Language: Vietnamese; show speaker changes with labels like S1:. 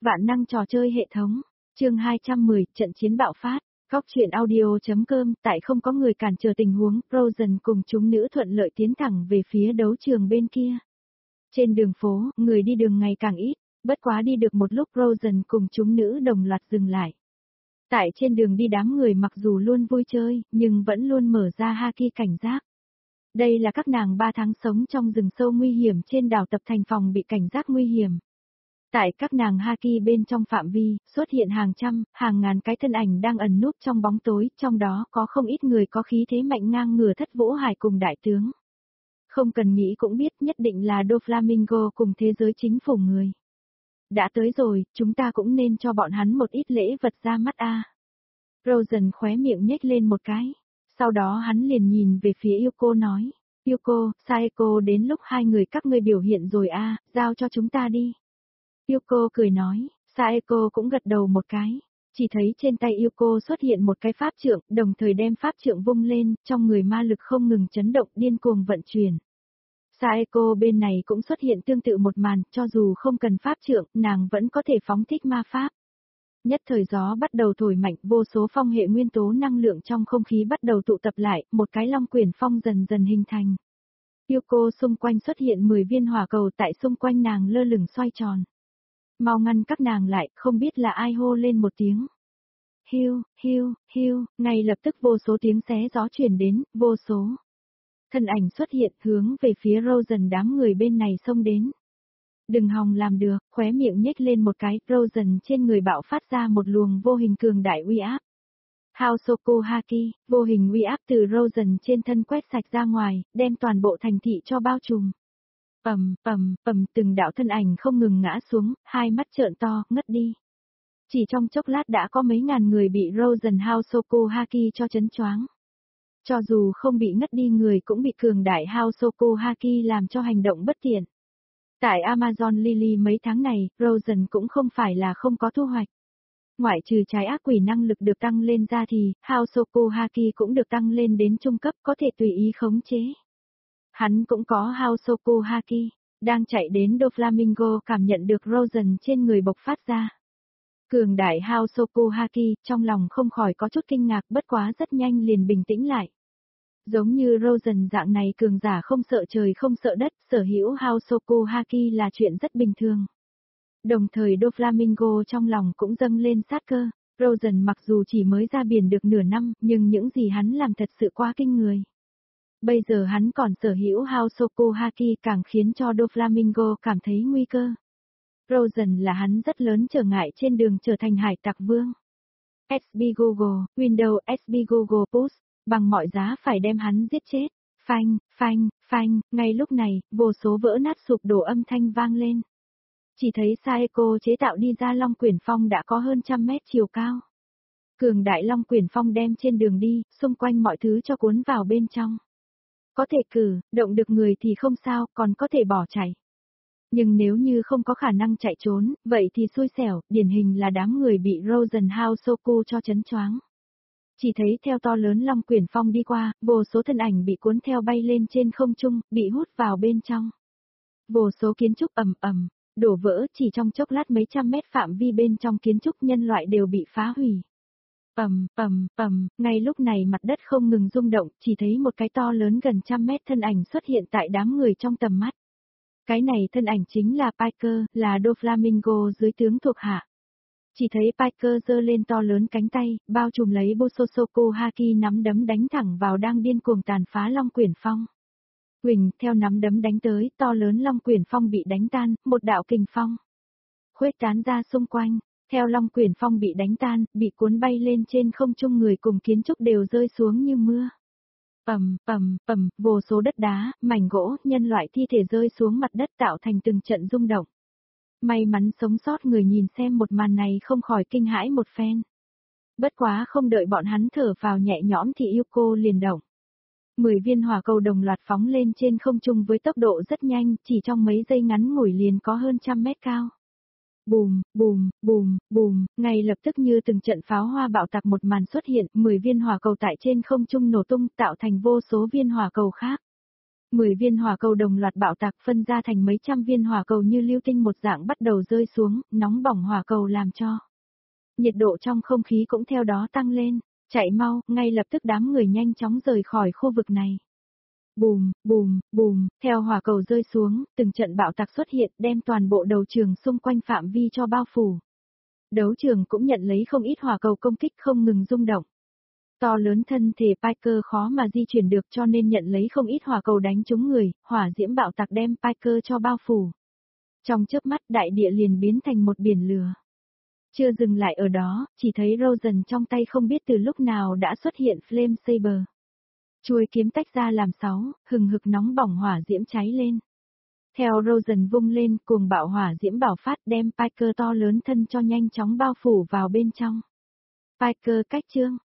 S1: Vạn năng trò chơi hệ thống. Chương 210, trận chiến bạo phát. Góc truyện audio.com. Tại không có người cản trở tình huống, Frozen cùng chúng nữ thuận lợi tiến thẳng về phía đấu trường bên kia. Trên đường phố, người đi đường ngày càng ít, bất quá đi được một lúc Frozen cùng chúng nữ đồng loạt dừng lại. Tại trên đường đi đám người mặc dù luôn vui chơi, nhưng vẫn luôn mở ra haki cảnh giác. Đây là các nàng 3 tháng sống trong rừng sâu nguy hiểm trên đảo tập thành phòng bị cảnh giác nguy hiểm. Tại các nàng haki bên trong phạm vi, xuất hiện hàng trăm, hàng ngàn cái thân ảnh đang ẩn núp trong bóng tối, trong đó có không ít người có khí thế mạnh ngang ngửa Thất Vũ Hải cùng đại tướng. Không cần nghĩ cũng biết nhất định là Doflamingo cùng thế giới chính phủ người. Đã tới rồi, chúng ta cũng nên cho bọn hắn một ít lễ vật ra mắt a. Frozen khóe miệng nhếch lên một cái. Sau đó hắn liền nhìn về phía Yuko nói. Yuko, Saeko đến lúc hai người các ngươi biểu hiện rồi a, giao cho chúng ta đi. Yuko cười nói, Saeko cũng gật đầu một cái. Chỉ thấy trên tay Yuko xuất hiện một cái pháp trượng, đồng thời đem pháp trượng vung lên, trong người ma lực không ngừng chấn động điên cuồng vận chuyển. Saeko bên này cũng xuất hiện tương tự một màn, cho dù không cần pháp trượng, nàng vẫn có thể phóng thích ma pháp. Nhất thời gió bắt đầu thổi mạnh, vô số phong hệ nguyên tố năng lượng trong không khí bắt đầu tụ tập lại, một cái long quyển phong dần dần hình thành. Yuko xung quanh xuất hiện 10 viên hỏa cầu tại xung quanh nàng lơ lửng xoay tròn. Mau ngăn các nàng lại, không biết là ai hô lên một tiếng. Hiu, hiu, hiu, ngay lập tức vô số tiếng xé gió truyền đến, vô số thân ảnh xuất hiện hướng về phía Frozen đám người bên này xông đến. Đừng hòng làm được, khóe miệng nhếch lên một cái, Frozen trên người bạo phát ra một luồng vô hình cường đại uy áp. Haosoko Haki, vô hình uy áp từ Frozen trên thân quét sạch ra ngoài, đem toàn bộ thành thị cho bao trùm. Từng đạo thân ảnh không ngừng ngã xuống, hai mắt trợn to, ngất đi. Chỉ trong chốc lát đã có mấy ngàn người bị Frozen Haosoko Haki cho chấn choáng. Cho dù không bị ngất đi người cũng bị cường đại Haosoko Haki làm cho hành động bất tiện. Tại Amazon Lily mấy tháng này, Frozen cũng không phải là không có thu hoạch. Ngoại trừ trái ác quỷ năng lực được tăng lên ra thì, Haosoko Haki cũng được tăng lên đến trung cấp có thể tùy ý khống chế. Hắn cũng có Haosoko Haki, đang chạy đến Doflamingo cảm nhận được Frozen trên người bộc phát ra. Cường đại Haosoko Haki, trong lòng không khỏi có chút kinh ngạc bất quá rất nhanh liền bình tĩnh lại. Giống như Frozen dạng này cường giả không sợ trời không sợ đất, sở hữu Haosoko Haki là chuyện rất bình thường. Đồng thời Doflamingo trong lòng cũng dâng lên sát cơ, Frozen mặc dù chỉ mới ra biển được nửa năm, nhưng những gì hắn làm thật sự quá kinh người. Bây giờ hắn còn sở hữu Haosoko Haki càng khiến cho Doflamingo cảm thấy nguy cơ. Frozen là hắn rất lớn trở ngại trên đường trở thành hải tặc vương. SB Google, Windows SB Google Push, bằng mọi giá phải đem hắn giết chết. Phanh, ngay lúc này, vô số vỡ nát sụp đổ âm thanh vang lên. Chỉ thấy Saeko chế tạo đi ra Long Quyển Phong đã có hơn 100 mét chiều cao. Cường đại Long Quyển Phong đem trên đường đi, xung quanh mọi thứ cho cuốn vào bên trong. Có thể cử, động được người thì không sao, còn có thể bỏ chạy. Nhưng nếu như không có khả năng chạy trốn, vậy thì xui xẻo, điển hình là đám người bị Frozen Haosoko cho chấn choáng. Chỉ thấy theo to lớn Long Quyển Phong đi qua, vô số thân ảnh bị cuốn theo bay lên trên không trung, bị hút vào bên trong. Vô số kiến trúc ầm, đổ vỡ chỉ trong chốc lát mấy trăm mét phạm vi bên trong kiến trúc nhân loại đều bị phá hủy. Ngay lúc này mặt đất không ngừng rung động, chỉ thấy một cái to lớn gần 100 mét thân ảnh xuất hiện tại đám người trong tầm mắt. Cái này thân ảnh chính là Piker, là Doflamingo dưới tướng thuộc hạ. Chỉ thấy Piker giơ lên to lớn cánh tay, bao trùm lấy Bososoko Haki nắm đấm đánh thẳng vào đang điên cuồng tàn phá Long Quyển Phong. Huỳnh, theo nắm đấm đánh tới, to lớn Long Quyển Phong bị đánh tan, một đạo kình phong khuếch tán ra xung quanh, theo Long Quyển Phong bị đánh tan, bị cuốn bay lên trên không trung người cùng kiến trúc đều rơi xuống như mưa. Vô số đất đá, mảnh gỗ, nhân loại thi thể rơi xuống mặt đất tạo thành từng trận rung động. May mắn sống sót người nhìn xem một màn này không khỏi kinh hãi một phen. Bất quá không đợi bọn hắn thở vào nhẹ nhõm thì Yuko liền động. 10 viên hỏa cầu đồng loạt phóng lên trên không trung với tốc độ rất nhanh, chỉ trong mấy giây ngắn ngủi liền có hơn 100 mét cao. Bùm, ngay lập tức như từng trận pháo hoa bạo tạc một màn xuất hiện, 10 viên hỏa cầu tại trên không trung nổ tung tạo thành vô số viên hỏa cầu khác. 10 viên hỏa cầu đồng loạt bạo tạc phân ra thành mấy trăm viên hỏa cầu như lưu tinh một dạng bắt đầu rơi xuống, nóng bỏng hỏa cầu làm cho nhiệt độ trong không khí cũng theo đó tăng lên. Chạy mau, ngay lập tức đám người nhanh chóng rời khỏi khu vực này. Bùm, bùm, bùm, theo hỏa cầu rơi xuống, từng trận bạo tạc xuất hiện đem toàn bộ đầu trường xung quanh phạm vi cho bao phủ. Đấu trường cũng nhận lấy không ít hỏa cầu công kích không ngừng rung động. To lớn thân thể Piker khó mà di chuyển được cho nên nhận lấy không ít hỏa cầu đánh trúng người, hỏa diễm bạo tạc đem Piker cho bao phủ. Trong chớp mắt đại địa liền biến thành một biển lửa. Chưa dừng lại ở đó, chỉ thấy Rosen trong tay không biết từ lúc nào đã xuất hiện Flame Saber. Chuôi kiếm tách ra làm 6, hừng hực nóng bỏng hỏa diễm cháy lên. Theo Rosen vung lên, cuồng bạo hỏa diễm bảo phát đem Piker to lớn thân cho nhanh chóng bao phủ vào bên trong. Piker cách chương,